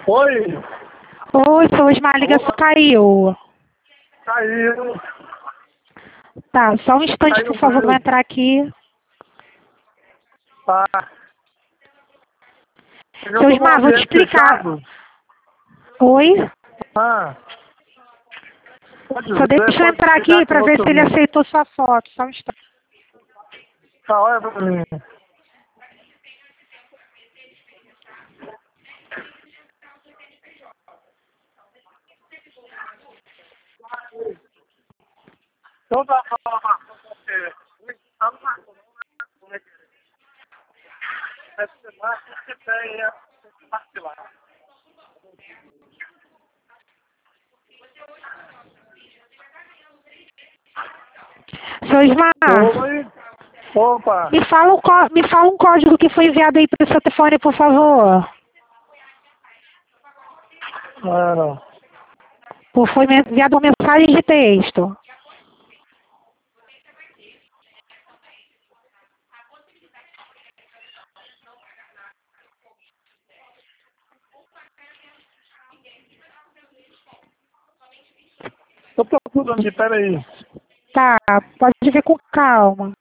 Oi, Oi, sou Osmar, a ligação caiu. caiu. Tá, só um instante, Caiu por favor, mesmo. vou entrar aqui. Tá. Seu Osmar, vou te explicar. Fechado. Oi? Ah, pode Só dizer, deixa eu pode entrar explicar aqui que eu pra vou ver te se ele ouvir. aceitou sua foto. Só um instante. Tá, olha pra mim. Então tá, fala pra você. Seu Osmar, Oi. Opa. me fala um código que foi enviado aí pro seu telefone, por favor. Não. Foi enviado uma mensagem de texto. Tô procurando aqui, peraí. Tá, pode ver com calma.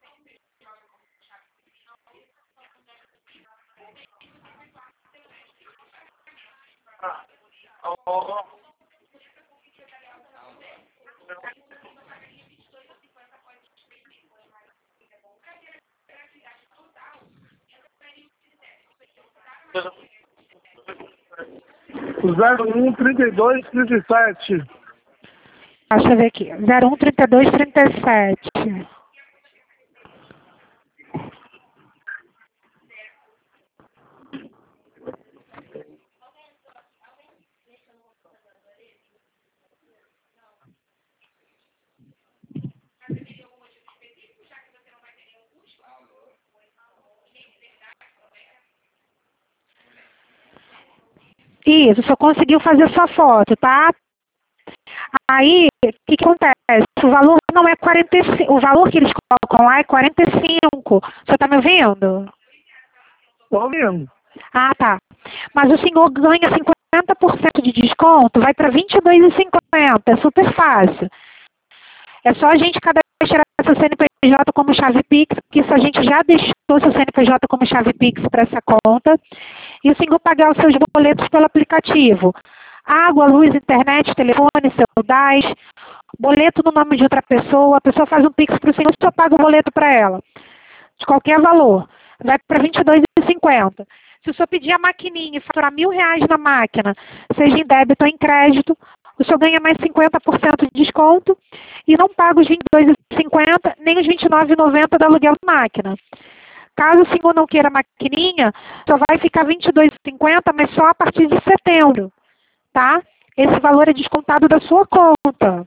O 013237. Deixa eu ver aqui. 013237. Isso, só conseguiu fazer sua foto, tá? Aí, o que acontece? O valor não é 45, o valor que eles colocam lá é 45. Você tá me ouvindo? Tô ouvindo. Ah, tá. Mas o senhor ganha 50% de desconto, vai para 22,50. É super fácil. É só a gente cadastrar seu CNPJ como chave Pix, que isso a gente já deixou seu CNPJ como chave Pix para essa conta. E o senhor pagar os seus boletos pelo aplicativo. Água, luz, internet, telefone, seu DAS, boleto no nome de outra pessoa, a pessoa faz um Pix para o senhor, o senhor paga o boleto para ela, de qualquer valor. Vai para 22,50. Se o senhor pedir a maquininha e faturar R$ 1.000 na máquina, seja em débito ou em crédito, o senhor ganha mais 50% de desconto e não paga os 22,50 nem os 29,90 do aluguel da máquina. Caso o senhor não queira a maquininha, só vai ficar 22,50, mas só a partir de setembro, tá? Esse valor é descontado da sua conta.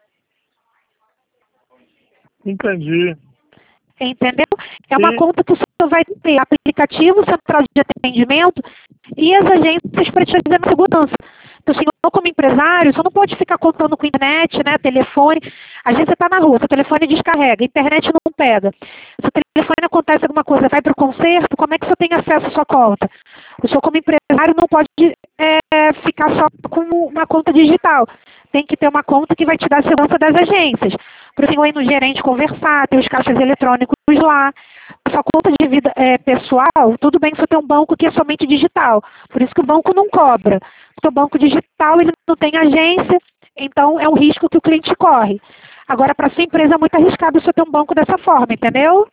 Entendi. Entendeu? É uma E, conta que o senhor vai ter aplicativo, central de atendimento e as agências para te fazer a segurança. Então, o senhor, como empresário, você não pode ficar contando com internet, né, telefone. Às vezes você está na rua, seu telefone descarrega, a internet não pega. Se o telefone acontece alguma coisa, vai para o conserto, como é que você tem acesso à sua conta? O senhor, como empresário, não pode ficar só com uma conta digital. Tem que ter uma conta que vai te dar a segurança das agências. Para o senhor ir no gerente conversar, ter os caixas eletrônicos lá. Sua conta de vida pessoal, tudo bem que você tem um banco que é somente digital. Por isso que o banco não cobra. Porque o banco digital ele não tem agência, então é um risco que o cliente corre. Agora, para sua empresa é muito arriscado você ter um banco dessa forma, entendeu?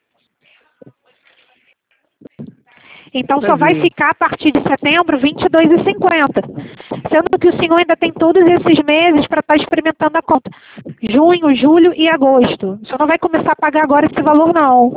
Então só vai entendi. ficar a partir de setembro 22,50. Sendo que o senhor ainda tem todos esses meses para estar experimentando a conta. Junho, julho e agosto. O senhor não vai começar a pagar agora esse valor, não.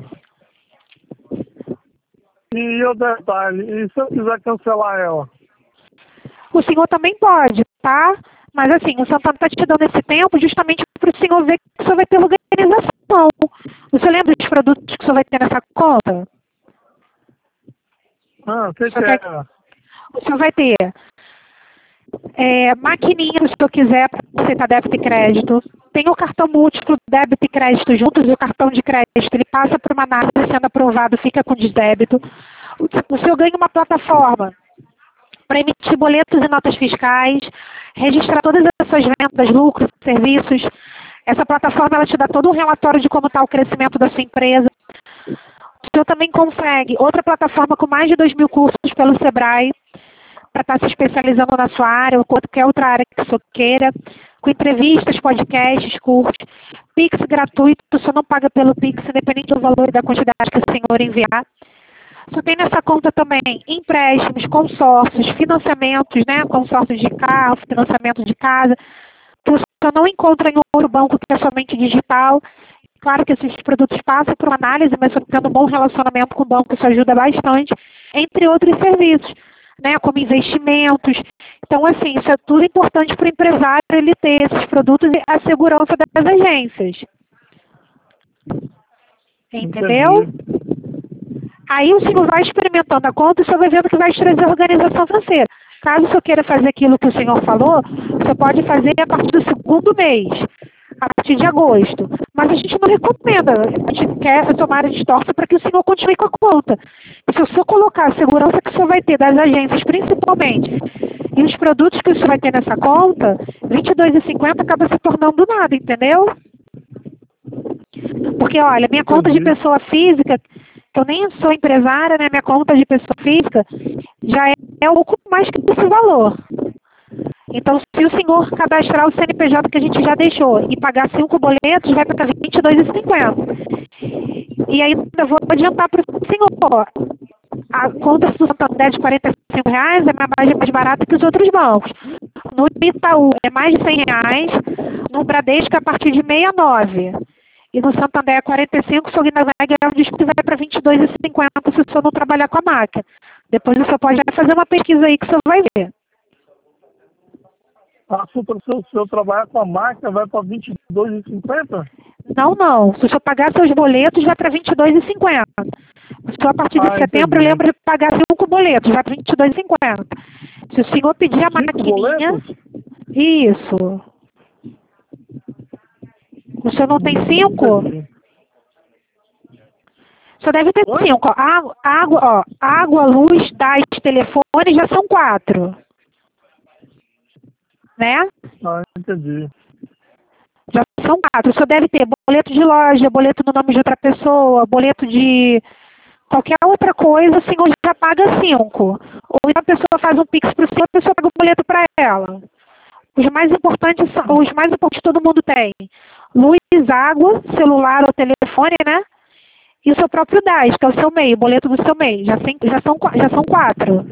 E o detalhe, e se eu quiser cancelar ela? O senhor também pode, tá? Mas assim, o Santana está te dando esse tempo justamente para o senhor ver que o senhor vai ter organização. Você lembra dos produtos que o senhor vai ter nessa conta? Ah, o que O senhor, é? o senhor vai ter maquininha, se o senhor quiser, para aceitar débito e crédito. Tem o cartão múltiplo, débito e crédito juntos, e o cartão de crédito, ele passa por uma análise, sendo aprovado, fica com desdébito. O senhor ganha uma plataforma para emitir boletos e notas fiscais, registrar todas as suas vendas, lucros, serviços. Essa plataforma ela te dá todo um relatório de como está o crescimento da sua empresa. O senhor também consegue outra plataforma com mais de 2.000 cursos pelo Sebrae, para estar se especializando na sua área ou qualquer outra área que o senhor queira, com entrevistas, podcasts, cursos, Pix gratuito, o senhor não paga pelo Pix, independente do valor e da quantidade que o senhor enviar. Só tem nessa conta também empréstimos, consórcios, financiamentos, né? Consórcios de carro, financiamento de casa, que o senhor não encontra em outro banco que é somente digital. Claro que esses produtos passam por uma análise, mas tendo um bom relacionamento com o banco, isso ajuda bastante, entre outros serviços, né? Como investimentos. Então, assim, isso é tudo importante para o empresário, ele ter esses produtos e a segurança das agências. Entendeu? Entendi. Aí o senhor vai experimentando a conta e o senhor vai vendo que vai trazer organização financeira. Caso o senhor queira fazer aquilo que o senhor falou, você pode fazer a partir do segundo mês, a partir de agosto. Mas a gente não recomenda, a gente quer tomar área de torce para que o senhor continue com a conta. E se o senhor colocar a segurança que o senhor vai ter das agências, principalmente, e os produtos que o senhor vai ter nessa conta, R$ 22,50 acaba se tornando nada, entendeu? Porque, olha, minha conta de pessoa física, que eu nem sou empresária, né? Minha conta de pessoa física já é um pouco mais que esse valor. Então, se o senhor cadastrar o CNPJ que a gente já deixou e pagar 5 boletos, vai para R$ 22,50. E aí, eu vou adiantar para o senhor. A conta do Santander de R$ 45 é mais barata que os outros bancos. No Itaú é mais de R$ 100, no Bradesco é a partir de 69. E no Santander é 45, o senhor ainda vai ganhar um desconto e vai para R$ 22,50 se o senhor não trabalhar com a máquina. Depois o senhor pode fazer uma pesquisa aí que o senhor vai ver. Se eu trabalhar com a máquina, vai para R$ 22,50? Não. Se o senhor pagar seus boletos, vai para R$ 22,50. Se o senhor, a partir de setembro, entendi. lembra de pagar 5 boletos, vai para R$ 22,50. Se o senhor pedir a maquininha... Boletos? Isso. O senhor não tem 5? Entendi. O senhor deve ter 5. Água, luz, gás, telefone já são 4. Né? Entendi. Já são 4. O senhor deve ter boleto de loja, boleto no nome de outra pessoa, boleto de qualquer outra coisa, o senhor já paga 5. Ou a pessoa faz um Pix para o senhor, a pessoa paga o boleto para ela. Os mais importantes todo mundo tem. Luz, água, celular ou telefone, né? E o seu próprio DAS, que é o seu MEI, o boleto do seu MEI. Já são 4.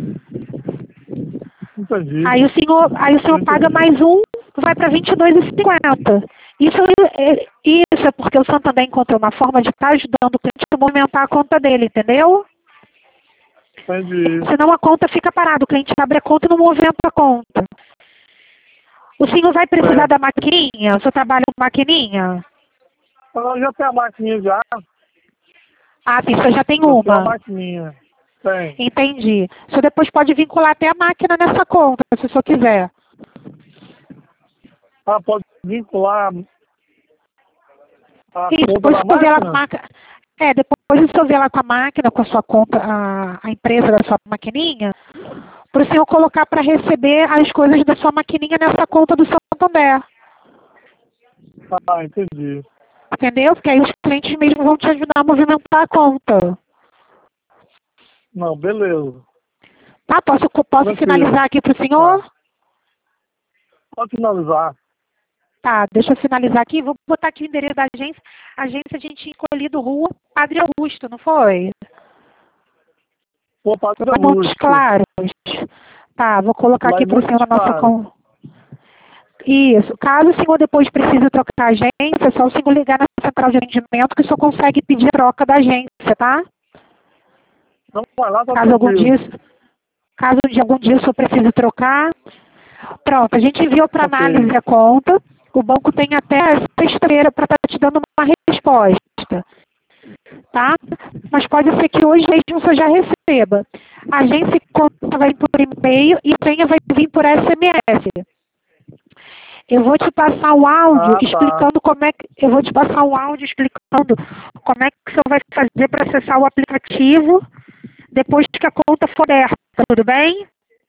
Entendi. Aí o senhor paga mais um, vai para R$ 22,50. Isso é porque o Santander encontrou uma forma de estar ajudando o cliente a movimentar a conta dele, entendeu? Entendi. Senão a conta fica parada, o cliente abre a conta e não movimenta a conta. O senhor vai precisar da maquininha? O senhor trabalha com maquininha? Eu já tenho a maquininha já. Ah, sim, o senhor já tem Eu uma. tenho a maquininha. Tem. Entendi. O senhor depois pode vincular até a máquina nessa conta, se o senhor quiser. Pode vincular a Isso, conta depois da o senhor vê lá com a máquina? máquina. Depois o senhor vê lá com a máquina, com a sua conta, a empresa da sua maquininha, para o senhor colocar para receber as coisas da sua maquininha nessa conta do Santander. Entendi. Entendeu? Porque aí os clientes mesmo vão te ajudar a movimentar a conta. Não, beleza. Tá? Posso finalizar aqui para o senhor? Pode finalizar. Tá, deixa eu finalizar aqui. Vou botar aqui o endereço da agência. A agência a gente tinha escolhido Rua Padre Augusto, não foi? Pô, Padre Montes Augusto. Claros. Tá, vou colocar Lá aqui em para o senhor na Montes nossa... Claros. Isso. Caso o senhor depois precise trocar a agência, é só o senhor ligar na central de atendimento que o senhor consegue pedir a troca da agência, tá? Não, vai lá, tá Caso algum tranquilo. dia o senhor precise trocar. Pronto, a gente enviou para análise a conta. O banco tem até sexta-feira para estar te dando uma resposta. Tá? Mas pode ser que hoje mesmo você já receba. A agência conta vai por e-mail e a senha vai vir por SMS. Eu vou te passar um áudio explicando como é que o senhor vai fazer para acessar o aplicativo depois que a conta for aberta, tudo bem?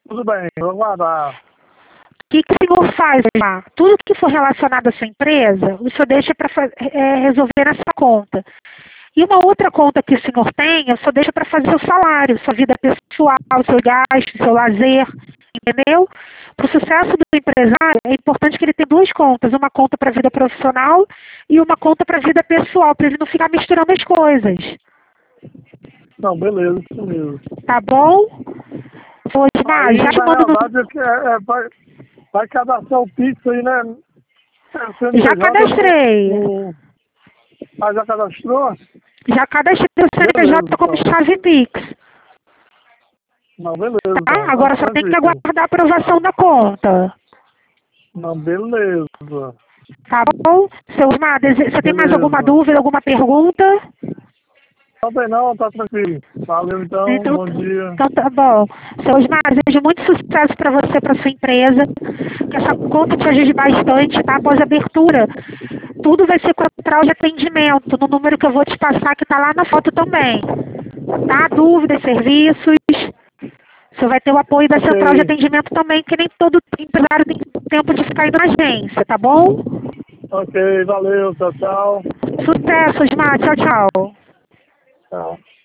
Tudo bem, vou aguardar. O que o senhor faz, Osmar? Tudo que for relacionado à sua empresa, o senhor deixa para resolver nessa conta. E uma outra conta que o senhor tem, o senhor deixa para fazer o salário, sua vida pessoal, seu gasto, seu lazer, entendeu? Para o sucesso do empresário, é importante que ele tenha duas contas, uma conta para a vida profissional e uma conta para a vida pessoal, para ele não ficar misturando as coisas. Não, beleza, isso mesmo. Tá bom? Osmar, Aí, já te na mando no... realidade, vai cadastrar o Pix aí, né? Já cadastrei. Ah, já cadastrou? Já cadastrei o CNPJ como chave Pix. Não, beleza. Tá? Agora só tem que aguardar a aprovação da conta. Não, beleza. Tá bom? Seu Osmar, você tem mais alguma dúvida, alguma pergunta? Não tem não, tá tranquilo. Valeu então, bom dia. Então tá bom. Seu Osmar, desejo muito sucesso para você, para sua empresa. Que essa conta te ajude bastante, tá? Após a abertura, tudo vai ser controle de atendimento, no número que eu vou te passar, que tá lá na foto também. Tá? Dúvidas, serviços. Você vai ter o apoio da central de atendimento também, que nem todo empresário tem tempo de ficar indo na agência, tá bom? Ok, valeu, tchau, tchau. Sucesso, Osmar. Tchau, tchau. Tchau.